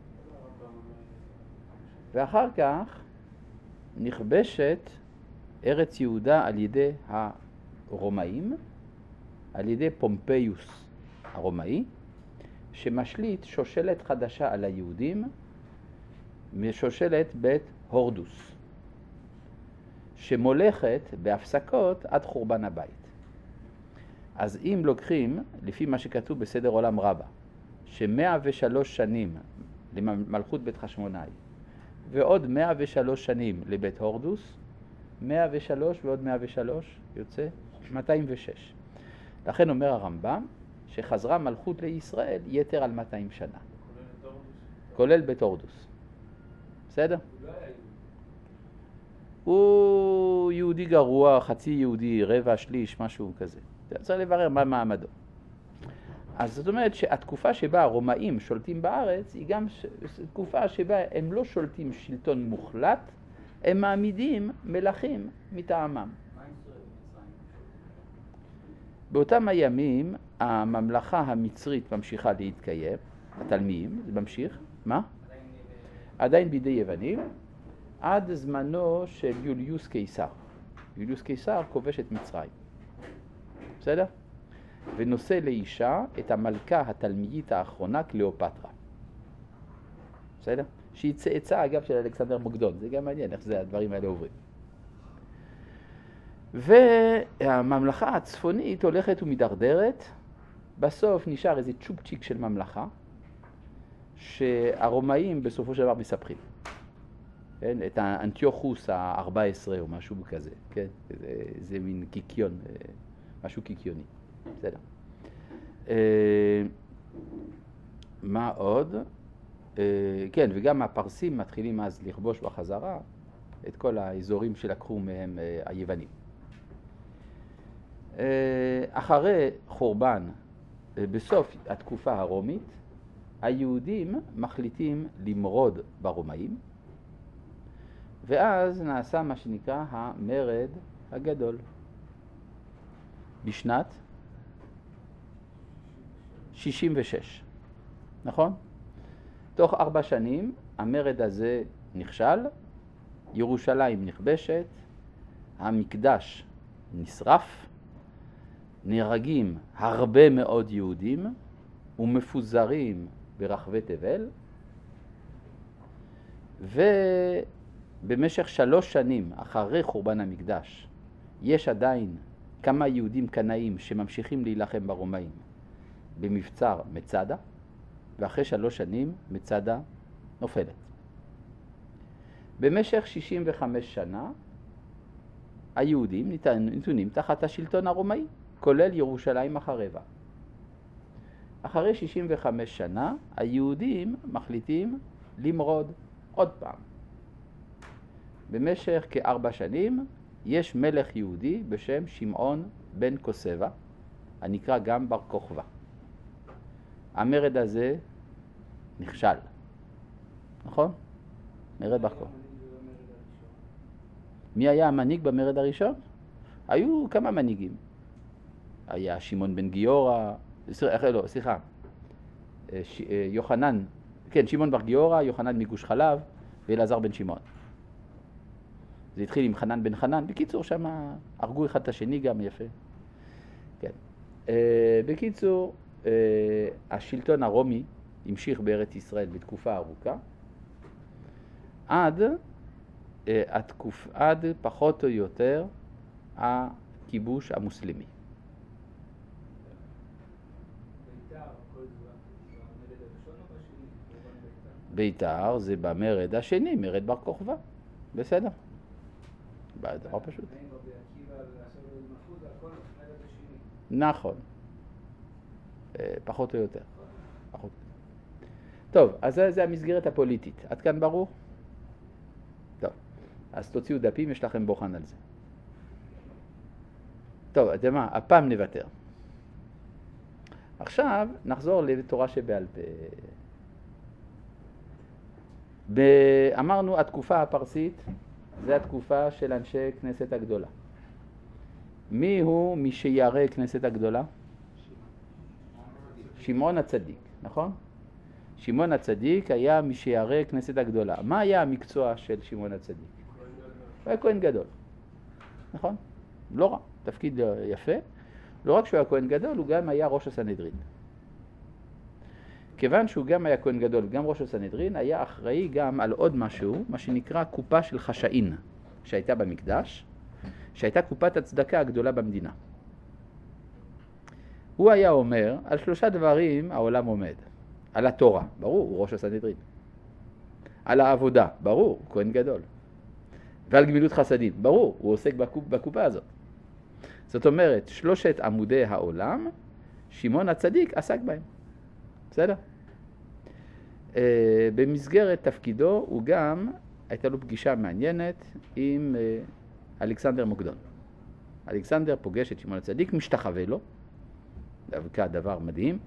ואחר כך נכבשת ארץ יהודה על ידי הרומאים, על ידי פומפיוס הרומאי, שמשליט שושלת חדשה על היהודים, משושלת בית הורדוס, שמולכת בהפסקות עד חורבן הבית. אז אם לוקחים, לפי מה שכתוב בסדר עולם רבה, ש103 שנים למלכות בית חשמונאי, ועוד 103 שנים לבית הורדוס, 103 ועוד 103 יוצא 206. לכן אומר הרמב"ם שחזרה מלכות לישראל יתר על 200 שנה. כולל בית הורדוס. בסדר? הוא יהודי גרוע, חצי יהודי, רבע, שליש, משהו כזה. צריך לברר מה מעמדו. אז זאת אומרת שהתקופה שבה הרומאים שולטים בארץ היא גם תקופה שבה הם לא שולטים שלטון מוחלט, הם מעמידים מלכים מטעמם. באותם הימים הממלכה המצרית ממשיכה להתקיים, התלמיים, זה ממשיך, מה? עדיין בידי יוונים, עד זמנו של יוליוס קיסר. יוליוס קיסר כובש את מצרים. בסדר? ונושא לאישה את המלכה התלמיית האחרונה קליאופטרה. בסדר? שהיא צאצא אגב של אלכסנדר מוקדון. זה גם מעניין איך זה הדברים האלה עוברים. והממלכה הצפונית הולכת ומדרדרת. בסוף נשאר איזה צ'ופצ'יק של ממלכה שהרומאים בסופו של דבר מספחים. כן? את האנטיוכוס ה-14 או משהו כזה. כן? זה מין קיקיון, משהו קיקיוני. בסדר. מה עוד? כן, וגם הפרסים מתחילים אז לכבוש בחזרה את כל האזורים שלקחו מהם היוונים. אחרי חורבן, בסוף התקופה הרומית, היהודים מחליטים למרוד ברומאים, ואז נעשה מה שנקרא המרד הגדול. בשנת 66, נכון? תוך 4 שנים המרד הזה נכשל, ירושלים נכבשת, המקדש נשרף, נהרגים הרבה מאוד יהודים ומפוזרים ברחבי תבל, ובמשך 3 שנים אחרי חורבן המקדש יש עדיין כמה יהודים קנאים שממשיכים להילחם ברומאים במבצר מצדה, ואחרי 3 שנים מצדה נופלת. במשך 65 שנה היהודים נתונים תחת השלטון הרומאי, כולל ירושלים החרבה. אחרי 65 שנה היהודים מחליטים למרוד עוד פעם. במשך כ4 שנים יש מלך יהודי בשם שמעון בן כוסבא, הנקרא גם בר כוכבא. המרד הזה נכשל, נכון? מרד בר כוכבא. מי היה המנהיג במרד הראשון? היו כמה מנהיגים. היה שמעון בן גיורא, יוחנן, כן, שמעון בר גיורא, יוחנן מגוש חלב ואלעזר בן שמעון. זה התחיל עם חנן בן חנן. בקיצור, שם הרגו אחד את השני גם יפה. כן. בקיצור, השלטון הרומי המשיך בארץ ישראל בתקופה ארוכה, עד פחות או יותר הכיבוש המוסלמי. ביתר זה במרד השני, מרד בר כוכבא. בסדר. דבר פשוט. נכון. פחות או יותר. טוב, אז זה המסגרת הפוליטית. עד כאן ברור? טוב, אז תוציאו דפים, יש לכם בוחן על זה. טוב, אתם מה? הפעם נוותר. עכשיו נחזור לתורה שבעל פה. אמרנו, התקופה הפרסית זה התקופה של אנשי כנסת הגדולה. מי הוא מי שירא כנסת הגדולה? שמעון הצדיק, נכון? שמעון הצדיק היה מי שירא כנסת הגדולה. מה היה המקצוע של שמעון הצדיק? הוא היה כהן גדול, נכון? לא רע, תפקיד יפה. לא רק שהוא היה כהן גדול, הוא גם היה ראש הסנהדרין. כיוון שהוא גם היה כהן גדול וגם ראש הסנהדרין, היה אחראי גם על עוד משהו, מה שנקרא קופה של חשאין, שהייתה במקדש, שהייתה קופת הצדקה הגדולה במדינה. הוא היה אומר, על 3 דברים העולם עומד. על התורה, ברור, הוא ראש הסנהדרין. על העבודה, ברור, הוא כהן גדול. ועל גמילות חסדים, ברור, הוא עוסק בקופה הזאת. זאת אומרת, 3 עמודי העולם, שמעון הצדיק עסק בהם. בסדר? במסגרת תפקידו הוא גם, הייתה לו פגישה מעניינת עם אלכסנדר מוקדון. אלכסנדר פוגש את שמעון הצדיק, משתחווה לו, דווקא דבר מדהים,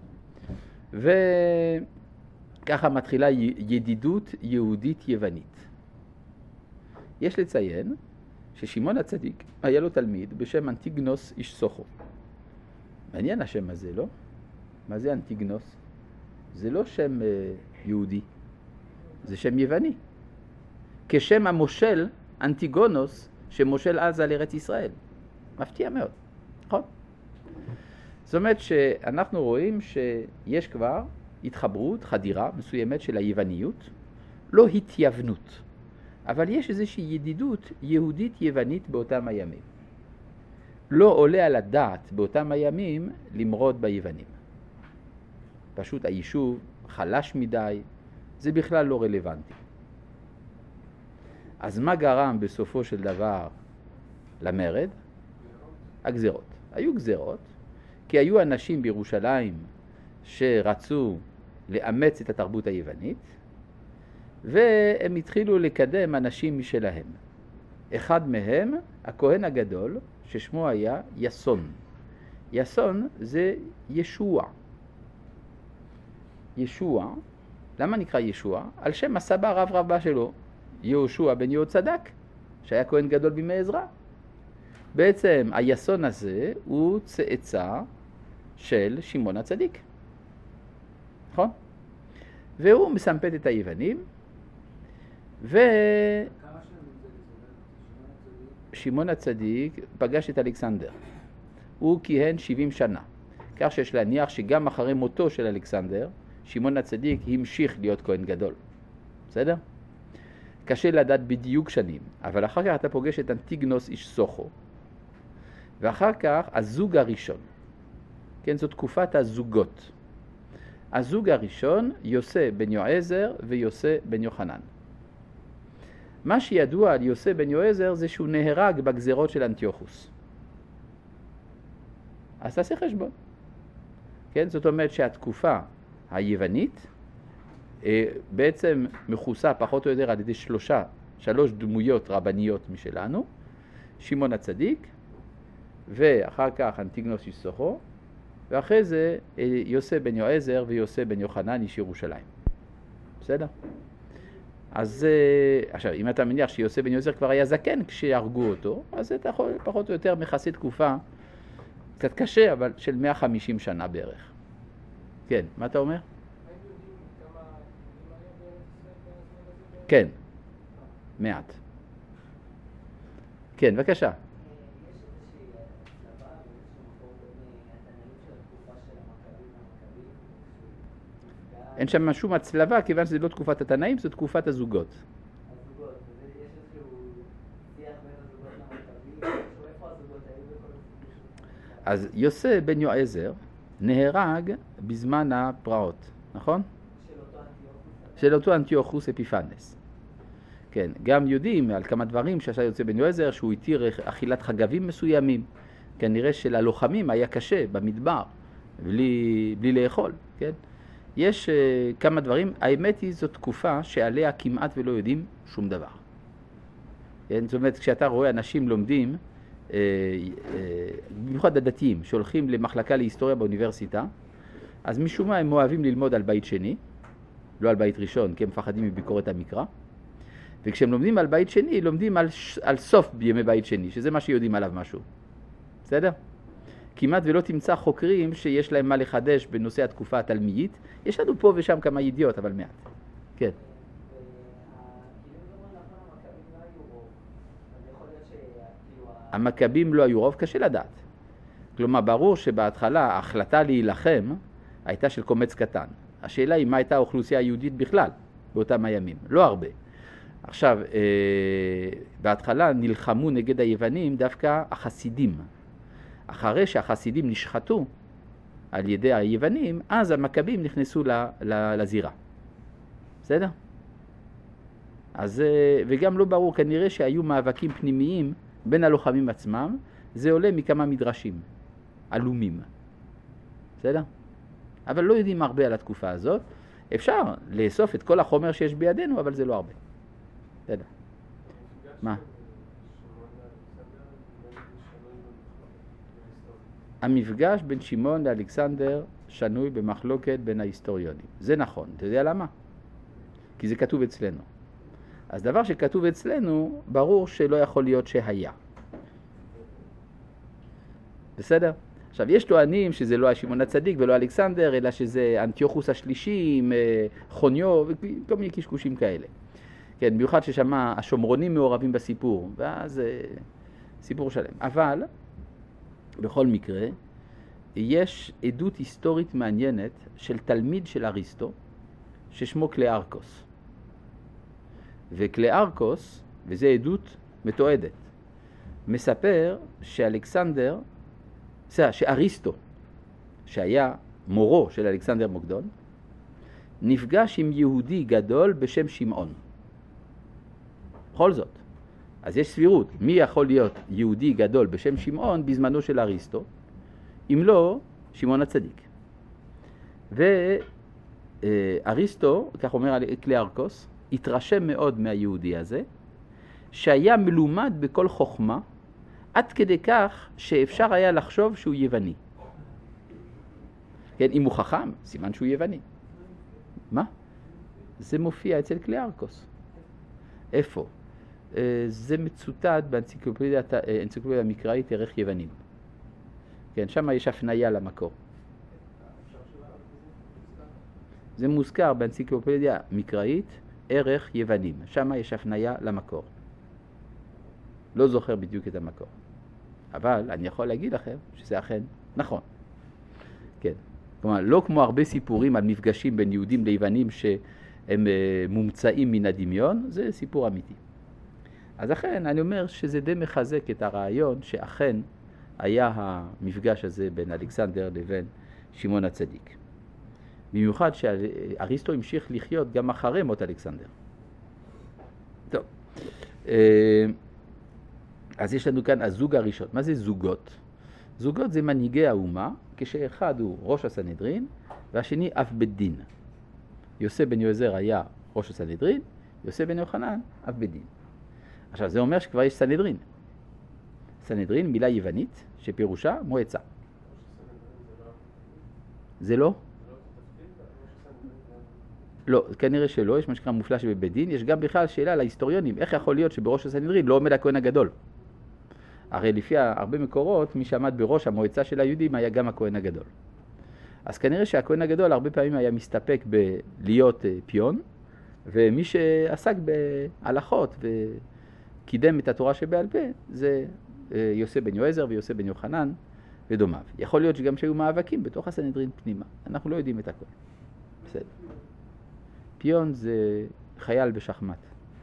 וככה מתחילה ידידות יהודית יוונית. יש לציין ששמעון הצדיק היה לו תלמיד בשם אנטיגנוס איש סוכו. מעניין השם הזה, לא? מה זה אנטיגנוס? זה לא שם יהודי, זה שם יווני. כשם המושל אנטיגונוס שמושל אז על ארץ ישראל. מפתיע מאוד, נכון? זאת אומרת שאנחנו רואים שיש כבר התחברות, חדירה מסוימת של היווניות, לא התייוונות, אבל יש איזושהי ידידות יהודית יוונית באותם הימים. לא עולה על הדעת באותם הימים למרוד ביוונים. פשוט היישוב חלש מדי, זה בכלל לא רלוונטי. אז מה גרם בסופו של דבר למרד? הגזירות. היו גזירות, כי היו אנשים בירושלים שרצו לאמץ את התרבות היוונית, והם התחילו לקדם אנשים משלהם. אחד מהם, הכהן הגדול, ששמו היה יסון. יסון זה ישוע. ישוע, למה נקרא ישוע? על שם הסבא רב רבה שלו, יהושע בן יהוצדק, שהיה כהן גדול בימי עזרא. בעצם היסון הזה הוא צאצא של שמעון הצדיק. נכון? והוא מסמפת את היוונים, שמעון הצדיק פגש את אלכסנדר. הוא כיהן 70 שנה. כך שיש להניח שגם אחרי מותו של אלכסנדר, שמעון הצדיק המשיך להיות כהן גדול. בסדר? קשה לדעת בדיוק שנים, אבל אחר כך אתה פוגש את אנטיגנוס איש סוכו. ואחר כך הזוג הראשון. כן, זו תקופת הזוגות. הזוג הראשון, יוסי בן יועזר ויוסי בן יוחנן. מה שידוע על יוסי בן יועזר זה שהוא נהרג בגזרות של אנטיוכוס. אז תעשה חשבון. כן? זאת אומרת שהתקופה היוונית בעצם מכוסה פחות או יותר על ידי שלוש דמויות רבניות משלנו, שמעון הצדיק, ואחר כך אנטיגנוס איש סוחו, ואחרי זה יוסי בן יועזר ויוסי בן יוחנן איש ירושלים. בסדר? אז עכשיו, אם אתה מניח שיוסי בן יועזר כבר היה זקן כשהרגו אותו, אז אתה יכול פחות או יותר מכסה תקופה קצת קשה, אבל של 150 שנה בערך. כן, מה אתה אומר? כן, מעט. כן, בבקשה. יש איזושהי הצלבה באיזשהו מקום בין התנאים של התקופה של המכבים והמכבים? אין שם שום הצלבה, כיוון שזה לא תקופת התנאים, זו תקופת הזוגות. הזוגות, יש איזשהו שיח בין הזוגות למכבים, איפה הזוגות היו בכל הסיפור? אז יוסי בן יועזר נהרג בזמן הפרעות, נכון? של אותו אנטיוכוס אפיפנס. כן, גם יודעים על כמה דברים שעשה יוסי בן יועזר, שהוא התיר אכילת חגבים מסוימים. כנראה שללוחמים היה קשה במדבר, בלי לאכול, כן? יש כמה דברים, האמת היא זו תקופה שעליה כמעט ולא יודעים שום דבר. כן? זאת אומרת, כשאתה רואה אנשים לומדים, במיוחד הדתיים, שהולכים למחלקה להיסטוריה באוניברסיטה, אז משום מה הם אוהבים ללמוד על בית שני, לא על בית ראשון, כי הם מפחדים מביקורת המקרא. וכשהם לומדים על בית שני, לומדים על סוף בימי בית שני, שזה מה שיודעים עליו משהו. בסדר? כמעט ולא תמצא חוקרים שיש להם מה לחדש בנושא התקופה התלמידית. יש לנו פה ושם כמה ידיעות, אבל מעט. כן. המכבים לא היו רוב, קשה לדעת. כלומר, ברור שבהתחלה ההחלטה להילחם הייתה של קומץ קטן. השאלה היא מה הייתה האוכלוסייה היהודית בכלל באותם הימים. לא הרבה. עכשיו, בהתחלה נלחמו נגד היוונים דווקא החסידים. אחרי שהחסידים נשחטו על ידי היוונים, אז המכבים נכנסו לזירה. בסדר? אז, וגם לא ברור, כנראה שהיו מאבקים פנימיים בין הלוחמים עצמם, זה עולה מכמה מדרשים, עלומים. בסדר? אבל לא יודעים הרבה על התקופה הזאת. אפשר לאסוף את כל החומר שיש בידינו, אבל זה לא הרבה. בסדר. מה? המפגש בין שמעון לאלכסנדר שנוי במחלוקת בין ההיסטוריונים. זה נכון. אתה יודע למה? כי זה כתוב אצלנו. אז דבר שכתוב אצלנו, ברור שלא יכול להיות שהיה. בסדר? עכשיו, יש טוענים שזה לא שמעון הצדיק ולא אלכסנדר, אלא שזה אנטיוכוס השלישי עם חוניו וכל מיני קשקושים כאלה. כן, במיוחד ששמה השומרונים מעורבים בסיפור, ואז סיפור שלם. אבל, בכל מקרה, יש עדות היסטורית מעניינת של תלמיד של אריסטו, ששמו קלארקוס. וקלארקוס, וזה עדות מתועדת, מספר שאריסטו, שהיה מורו של אלכסנדר מוקדון, נפגש עם יהודי גדול בשם שמעון. בכל זאת, אז יש סבירות, מי יכול להיות יהודי גדול בשם שמעון בזמנו של אריסטו, אם לא שמעון הצדיק. ואריסטו, כך אומר קלארקוס, התרשם מאוד מהיהודי הזה, שהיה מלומד בכל חוכמה, עד כדי כך שאפשר היה לחשוב שהוא יווני. כן, אם הוא חכם, סימן שהוא יווני. מה? זה מופיע אצל קלארקוס. איפה? זה מצוטט באנציקלופדיה המקראית ערך יוונים. כן, שם יש הפניה למקור. זה מוזכר באנציקלופדיה מקראית ערך יוונים. שם יש הפניה למקור. לא זוכר בדיוק את המקור. אבל אני יכול להגיד לכם שזה אכן נכון. כן. כלומר, לא כמו הרבה סיפורים על מפגשים בין יהודים ליוונים שהם מומצאים מן הדמיון, זה סיפור אמיתי. אז אכן, אני אומר שזה די מחזק את הרעיון שאכן היה המפגש הזה בין אלכסנדר לבין שמעון הצדיק. במיוחד שאריסטו המשיך לחיות גם אחרי מות אלכסנדר. טוב, אז יש לנו כאן הזוג הראשון. מה זה זוגות? זוגות זה מנהיגי האומה, כשאחד הוא ראש הסנהדרין והשני אב בית דין. יוסף בן יועזר היה ראש הסנהדרין, יוסף בן יוחנן אב בית דין. עכשיו זה אומר שכבר יש סנהדרין. סנהדרין מילה יוונית שפירושה מועצה. זה לא? לא, כנראה שלא, יש מה שנקרא מופלא שבבית דין. יש גם בכלל שאלה להיסטוריונים, איך יכול להיות שבראש הסנהדרין לא עומד הכהן הגדול? הרי לפי הרבה מקורות, מי שעמד בראש המועצה של היהודים היה גם הכהן הגדול. אז כנראה שהכהן הגדול הרבה פעמים היה מסתפק בלהיות פיון, ומי שעסק בהלכות וקידם את התורה שבעל פה, זה יוסף בן יועזר ויוסף בן יוחנן ודומיו. יכול להיות שגם שהיו מאבקים בתוך הסנהדרין פנימה. אנחנו לא יודעים את הכל. בסדר. פיון זה חייל בשחמט.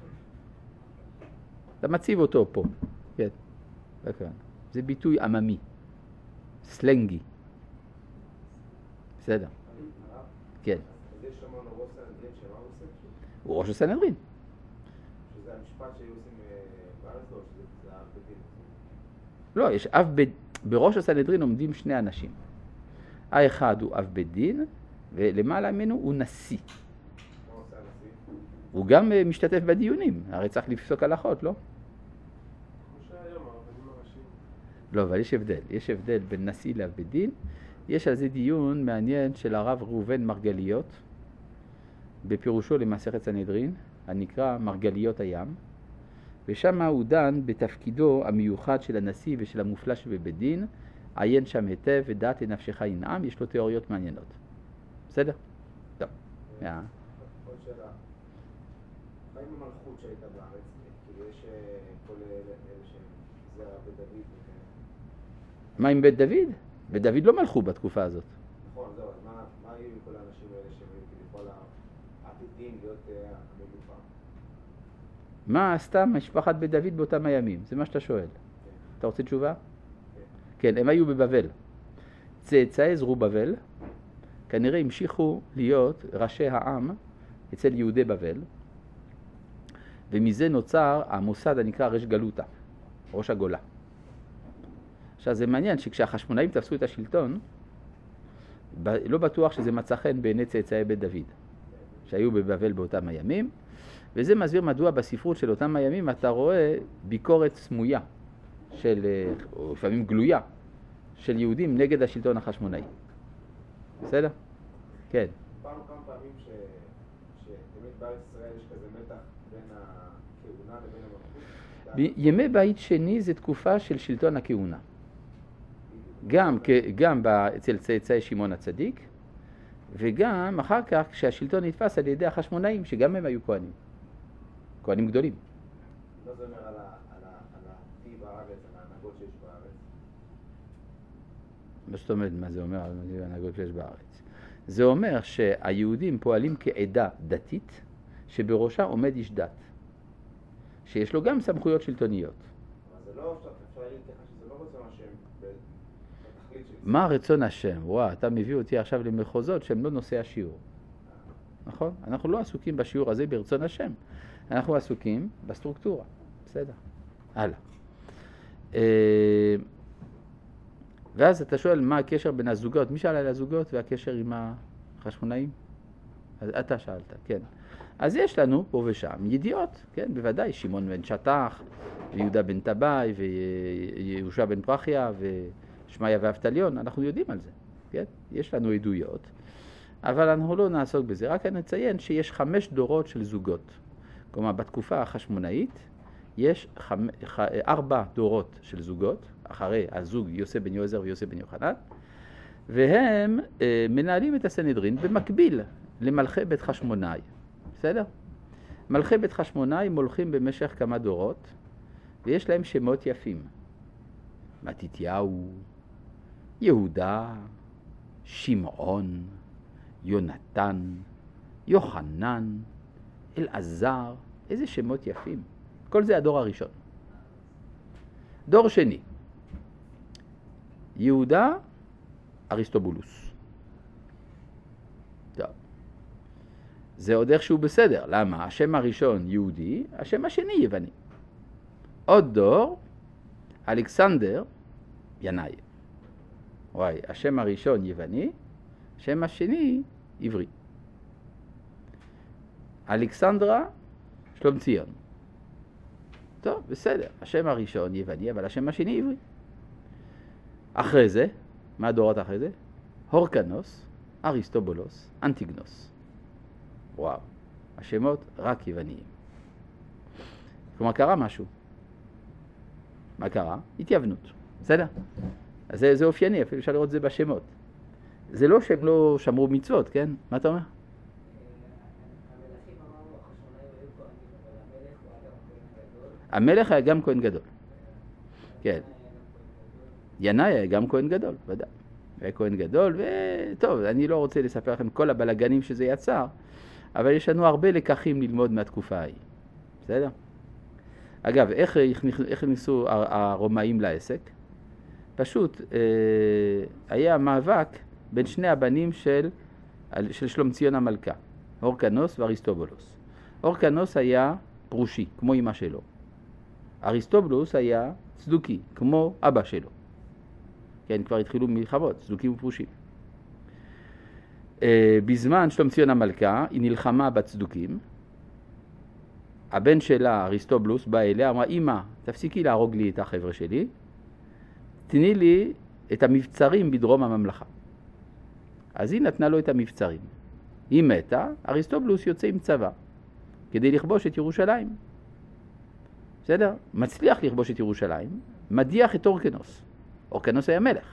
אתה מציב אותו פה. כן. זה ביטוי עממי. סלנגי. בסדר. כן. אז יש שם ראש סנהדרין שמה הוא עושה? הוא ראש הסנהדרין. שזה המשפט שהיו עושים בארץ או שזה אב בית דין? לא, יש אב בית... בראש הסנהדרין עומדים שני אנשים. האחד הוא אב בית דין, ולמעלה ממנו הוא נשיא. מה עושה הנשיא? הוא גם משתתף בדיונים, הרי צריך לפסוק הלכות, לא? כמו שהיום, הרבנים הראשיים. לא, אבל יש הבדל בין נשיא לאב בית דין. יש על זה דיון מעניין של הרב ראובן מרגליות, בפירושו למסכת סנהדרין, הנקרא מרגליות הים, ושם הוא דן בתפקידו המיוחד של הנשיא ושל המופלא שבבית דין, עיין שם היטב ודעת לנפשך ינעם, יש לו תיאוריות מעניינות. בסדר? טוב. עוד שאלה. מה עם המלכות שהייתה בארץ? כאילו יש כל אלה שזה בית דוד וכאלה. מה עם בית דוד? בית דוד לא מלכו בתקופה הזאת. נכון, זהו, אז מה היו עם כל האנשים האלה שהם כביכול העתידים להיות המלוכה? מה עשתה משפחת בית דוד באותם הימים? זה מה שאתה שואל. אתה רוצה תשובה? כן, הם היו בבבל. צאצאי זרובבל כנראה המשיכו להיות ראשי העם אצל יהודי בבל, ומזה נוצר המוסד הנקרא ראש גלותה, ראש הגולה. עכשיו זה מעניין שכשהחשמונאים תפסו את השלטון, לא בטוח שזה מצא חן בעיני צאצאי בית דוד, שהיו בבבל באותם הימים, וזה מסביר מדוע בספרות של אותם הימים אתה רואה ביקורת סמויה, או לפעמים גלויה, של יהודים נגד השלטון החשמונאי. בסדר? כן. פעם כמה פעמים שתמיד בארץ ישראל יש כזה מתח בין הכהונה לבין המלכות? ימי בית שני זה תקופה של שלטון הכהונה. גם אצל צאצאי שמעון הצדיק, וגם אחר כך כשהשלטון נתפס על ידי החשמונאים, שגם הם היו כהנים. כהנים גדולים. מה זה אומר על העתיד בארץ, על ההנהגות שיש בארץ? מה זאת אומרת, מה זה אומר על ההנהגות שיש בארץ? זה אומר שהיהודים פועלים כעדה דתית, שבראשה עומד איש דת, שיש לו גם סמכויות שלטוניות. אבל זה לא, אפשר להגיד ככה שזה לא רצון השם בתכלית של... מה רצון השם? וואו, אתה מביא אותי עכשיו למחוזות שהם לא נושא השיעור. נכון? אנחנו לא עסוקים בשיעור הזה ברצון השם. אנחנו עסוקים בסטרוקטורה. בסדר. הלאה. ואז אתה שואל מה הקשר בין הזוגות. מי שאל על הזוגות והקשר עם החשמונאים? אז אתה שאלת, כן. אז יש לנו פה ושם ידיעות, כן, בוודאי, שמעון בן שטח, ויהודה בן טבעי, ויהושע בן פרחיה, ושמעיה ואבטליון, אנחנו יודעים על זה, כן? יש לנו עדויות, אבל אנחנו לא נעסוק בזה, רק אני אציין שיש 5 דורות של זוגות. כלומר, בתקופה החשמונאית יש 4 דורות של זוגות, אחרי הזוג יוסף בן יועזר ויוסף בן יוחנן, והם מנהלים את הסנהדרין במקביל למלכי בית חשמונאי. בסדר? מלכי בית חשמונאי מולכים במשך כמה דורות, ויש להם שמות יפים. מתתיהו, יהודה, שמעון, יונתן, יוחנן, אלעזר, איזה שמות יפים. כל זה הדור הראשון. דור שני, יהודה, אריסטובולוס. טוב. זה עוד איכשהו בסדר. למה? השם הראשון יהודי, השם השני יווני. עוד דור, אלכסנדר, ינאי. וואי, השם הראשון יווני, השם השני עברי. אלכסנדרה, שלומציון. טוב, בסדר. השם הראשון יווני, אבל השם השני עברי. אחרי זה, מה הדורות אחרי זה? הורקנוס, אריסטובולוס, אנטיגנוס. וואו, השמות רק יווניים. כלומר, קרה משהו. מה קרה? התייוונות. בסדר? אז זה אופייני, אפילו אפשר לראות את זה בשמות. זה לא שהם לא שמרו מצוות, כן? מה אתה אומר? המלכים אמרנו, החשמונאים היו כהנים, אבל המלך הוא אדם כהן גדול. המלך היה גם כהן גדול. כן. ינאי היה גם כהן גדול, ודאי. היה כהן גדול, וטוב, אני לא רוצה לספר לכם כל הבלגנים שזה יצר, אבל יש לנו הרבה לקחים ללמוד מהתקופה ההיא. בסדר? אגב, איך נכנסו הרומאים לעסק? פשוט היה מאבק בין שני הבנים של שלומציון המלכה, הורקנוס ואריסטובולוס. הורקנוס היה פרושי, כמו אמא שלו. אריסטובולוס היה צדוקי, כמו אבא שלו. כן, כבר התחילו מלחמות, צדוקים ופרושים. בזמן שלומציון המלכה, היא נלחמה בצדוקים. הבן שלה, אריסטובולוס, בא אליה, אמרה, אמא, תפסיקי להרוג לי את החבר'ה שלי, תני לי את המבצרים בדרום הממלכה. אז היא נתנה לו את המבצרים. היא מתה, אריסטובולוס יוצא עם צבא, כדי לכבוש את ירושלים. בסדר? מצליח לכבוש את ירושלים, מדיח את הורקנוס. הורקנוס היה מלך.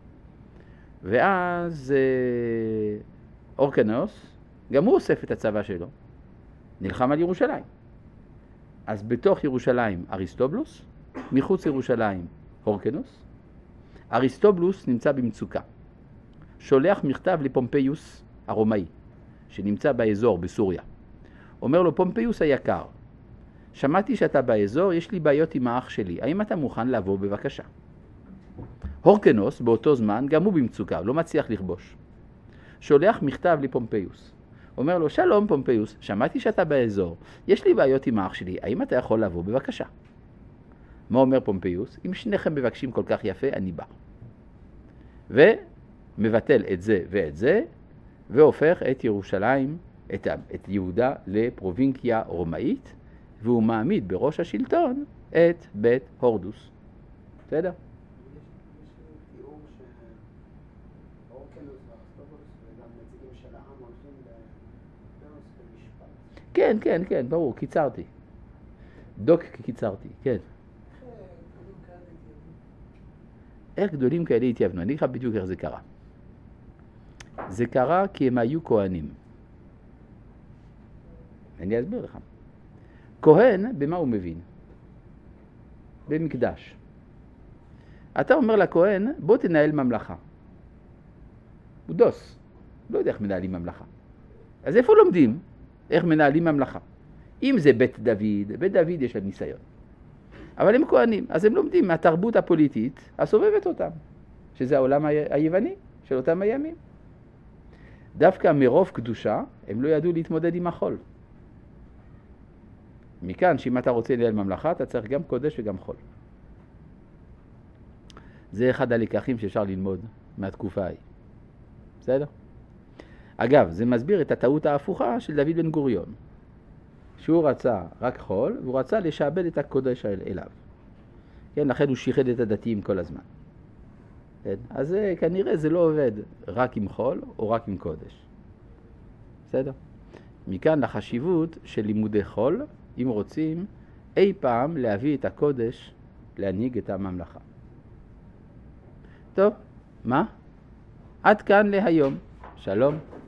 ואז הורקנוס, גם הוא אוסף את הצבא שלו, נלחם על ירושלים. אז בתוך ירושלים אריסטובולוס, מחוץ ירושלים הורקנוס. אריסטובולוס נמצא במצוקה. שולח מכתב לפומפיוס הרומאי, שנמצא באזור בסוריה. אומר לו, פומפיוס היקר, שמעתי שאתה באזור, יש לי בעיות עם האח שלי, האם אתה מוכן לבוא בבקשה? הורקנוס באותו זמן, גם הוא במצוקה, לא מצליח לכבוש. שולח מכתב לפומפיוס. אומר לו, שלום פומפיוס, שמעתי שאתה באזור, יש לי בעיות עם האח שלי, האם אתה יכול לבוא בבקשה? מה אומר פומפיוס? אם שניכם מבקשים כל כך יפה, אני בא. ומבטל את זה ואת זה, והופך את ירושלים, את יהודה לפרובינקיה רומאית, והוא מעמיד בראש השלטון את בית הורדוס. בסדר? כן, כן, כן, ברור, קיצרתי. דוק קיצרתי, כן. איך גדולים כאלה התייוונו? אני אגיד לך בדיוק איך זה קרה. זה קרה כי הם היו כהנים. אני אסביר לך. כהן, במה הוא מבין? במקדש. אתה אומר לכהן, בוא תנהל ממלכה. הוא דוס. לא יודע איך מנהלים ממלכה. אז איפה לומדים? איך מנהלים ממלכה? אם זה בית דוד יש להם ניסיון. אבל הם כהנים, אז הם לומדים מהתרבות הפוליטית הסובבת אותם, שזה העולם היווני של אותם הימים. דווקא מרוב קדושה, הם לא ידעו להתמודד עם החול. מכאן שאם אתה רוצה לנהל ממלכה, אתה צריך גם קודש וגם חול. זה אחד הלקחים שאפשר ללמוד מהתקופה ההיא. בסדר? אגב, זה מסביר את הטעות ההפוכה של דוד בן גוריון. שהוא רצה רק חול, והוא רצה לשעבד את הקודש אליו. כן, לכן הוא שיחד את הדתיים כל הזמן. כן? אז כנראה זה לא עובד רק עם חול או רק עם קודש. בסדר? מכאן לחשיבות של לימודי חול, אם רוצים אי פעם להביא את הקודש להנהיג את הממלכה. טוב, מה? עד כאן להיום. שלום.